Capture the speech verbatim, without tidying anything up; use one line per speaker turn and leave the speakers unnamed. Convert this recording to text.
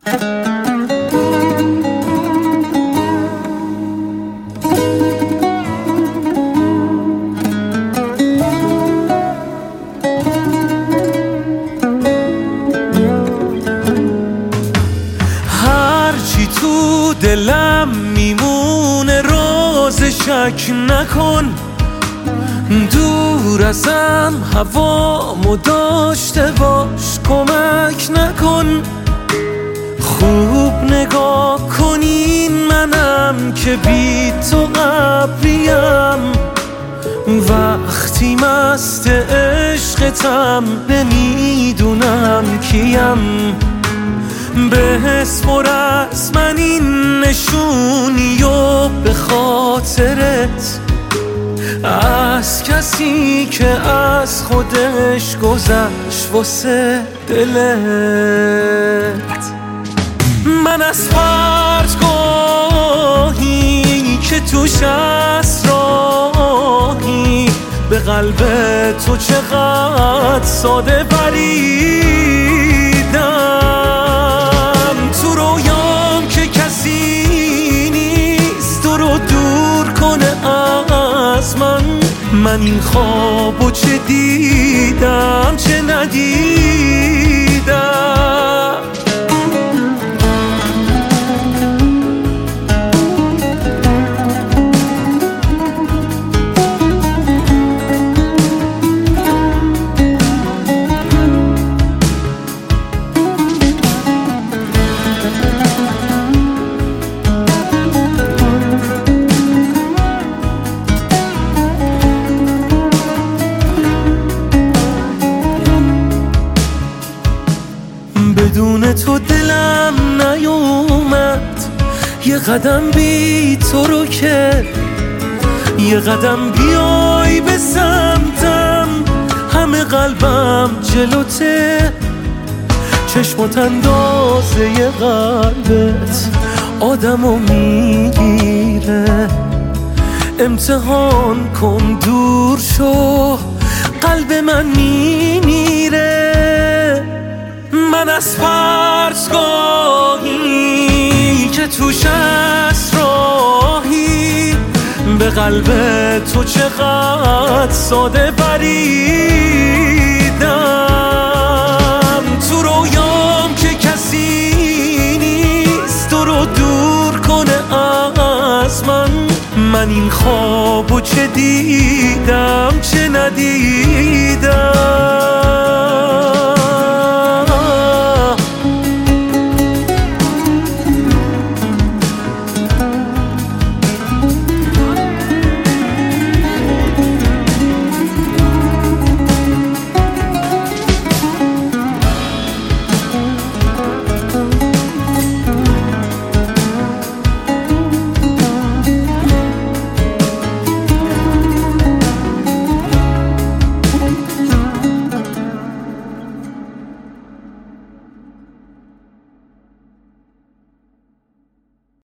هرچی تو دلم میمونه راز شک نکن، دور ازم هوامو داشته باش کمک نکن. خوب نگاه کنین منم که بی تو قبریم، وقتی مست عشقتم نمیدونم کیم. بسپر از من این نشونی و به خاطرت، از کسی که از خودش گذشت واسه دلت. من از پرتگاهی که توش اسراحی به قلب تو چقدر ساده بریدم. تو رویام که کسی نیست تو رو دور کنه از من، من این خوابو چه دیدم چه ندیدم. بدون تو دلم نیومد یه قدم بی تو رو که، یه قدم بیای به سمتم همه قلبم جلوته. چشمات اندازه ی قلبت آدمو میگیره، امتحان کن دور شو قلب من میمیره. من از پرتگاهی که توش اسراحی به قلب تو چقدر ساده بریدم. تو رویام که کسی نیست تو رو دور کنه از من، من این خوابو چه دیدم چه ندیدم.